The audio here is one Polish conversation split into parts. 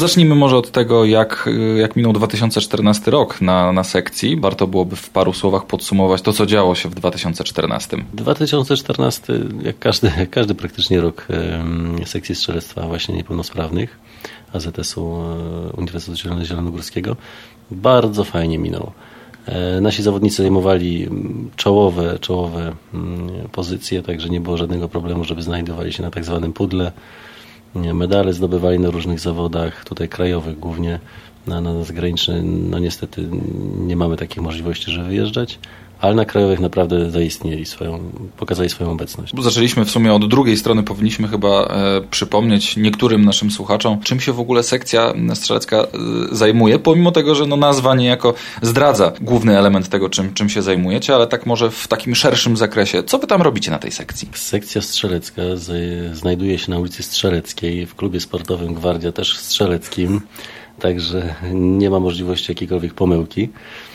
Zacznijmy może od tego, jak minął 2014 rok na sekcji. Warto byłoby w paru słowach podsumować to, co działo się w 2014. 2014, jak każdy praktycznie rok sekcji strzelectwa właśnie niepełnosprawnych AZS-u Uniwersytetu Zielonogórskiego, bardzo fajnie minął. Nasi zawodnicy zajmowali czołowe pozycje, także nie było żadnego problemu, żeby znajdowali się na tak zwanym pudle. Medale zdobywali na różnych zawodach, tutaj krajowych głównie, na zagraniczne no niestety nie mamy takich możliwości, żeby wyjeżdżać, ale na krajowych naprawdę zaistnieli pokazali swoją obecność. Zaczęliśmy w sumie od drugiej strony, powinniśmy chyba przypomnieć niektórym naszym słuchaczom, czym się w ogóle sekcja strzelecka zajmuje, pomimo tego, że nazwa niejako zdradza główny element tego, czym się zajmujecie, ale tak może w takim szerszym zakresie. Co wy tam robicie na tej sekcji? Sekcja strzelecka znajduje się na ulicy Strzeleckiej, w klubie sportowym Gwardia, też strzeleckim, także nie ma możliwości jakiejkolwiek pomyłki.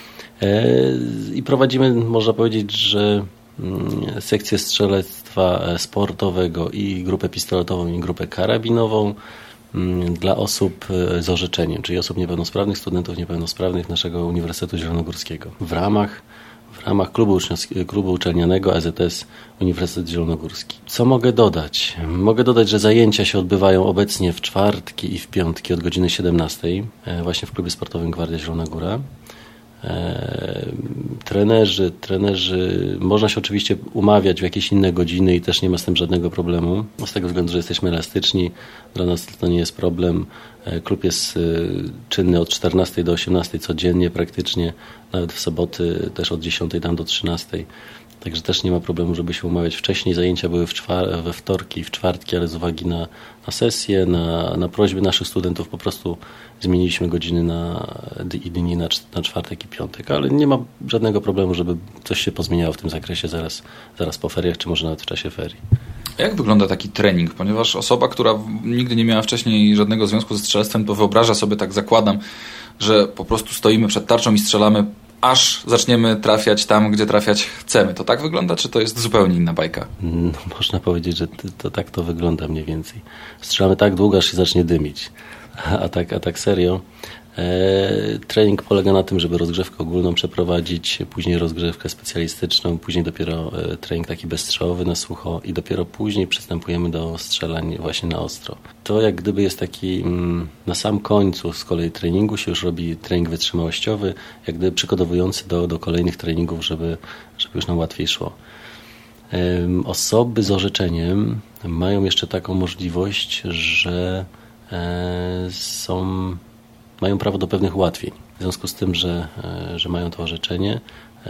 I prowadzimy, można powiedzieć, że sekcję strzelectwa sportowego i grupę pistoletową i grupę karabinową dla osób z orzeczeniem, czyli osób niepełnosprawnych, studentów niepełnosprawnych naszego Uniwersytetu Zielonogórskiego. W ramach klubu uczelnianego AZS Uniwersytet Zielonogórski. Co mogę dodać? Mogę dodać, że zajęcia się odbywają obecnie w czwartki i w piątki od godziny 17 właśnie w klubie sportowym Gwardia Zielona Góra. Trenerzy, można się oczywiście umawiać w jakieś inne godziny i też nie ma z tym żadnego problemu, z tego względu, że jesteśmy elastyczni, dla nas to nie jest problem. Klub jest czynny od 14 do 18 codziennie praktycznie, nawet w soboty też od 10 tam do 13. Także też nie ma problemu, żeby się umawiać wcześniej. Zajęcia były we wtorki i w czwartki, ale z uwagi na sesję, na prośby naszych studentów po prostu zmieniliśmy godziny i dni na czwartek i piątek. Ale nie ma żadnego problemu, żeby coś się pozmieniało w tym zakresie zaraz po feriach, czy może nawet w czasie ferii. Jak wygląda taki trening? Ponieważ osoba, która nigdy nie miała wcześniej żadnego związku ze strzelectwem, to wyobraża sobie, tak zakładam, że po prostu stoimy przed tarczą i strzelamy, aż zaczniemy trafiać tam, gdzie trafiać chcemy. To tak wygląda, czy to jest zupełnie inna bajka? No, można powiedzieć, że tak to wygląda mniej więcej. Strzelamy tak długo, aż się zacznie dymić. A tak serio. Trening polega na tym, żeby rozgrzewkę ogólną przeprowadzić, później rozgrzewkę specjalistyczną, później dopiero trening taki bezstrzałowy na sucho i dopiero później przystępujemy do strzelań właśnie na ostro. To jak gdyby jest taki na sam końcu z kolei treningu się już robi trening wytrzymałościowy, jak gdyby przygotowujący do kolejnych treningów, żeby już nam łatwiej szło. Osoby z orzeczeniem mają jeszcze taką możliwość, że mają prawo do pewnych ułatwień. W związku z tym, że mają to orzeczenie,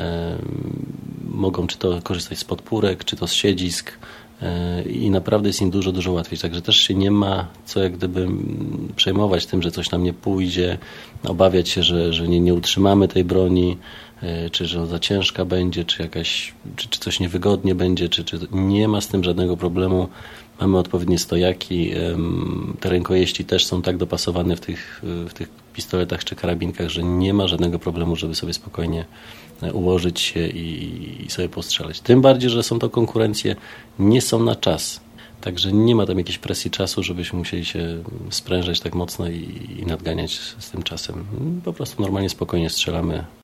mogą czy to korzystać z podpórek, czy to z siedzisk i naprawdę jest im dużo łatwiej. Także też się nie ma co jak gdyby przejmować tym, że coś nam nie pójdzie, obawiać się, że nie utrzymamy tej broni, czy że za ciężka będzie, czy coś niewygodnie będzie, czy nie ma z tym żadnego problemu. Mamy odpowiednie stojaki, te rękojeści też są tak dopasowane w tych pistoletach czy karabinkach, że nie ma żadnego problemu, żeby sobie spokojnie ułożyć się i sobie postrzelać. Tym bardziej, że są to konkurencje, nie są na czas. Także nie ma tam jakiejś presji czasu, żebyśmy musieli się sprężać tak mocno i nadganiać z tym czasem. Po prostu normalnie, spokojnie strzelamy.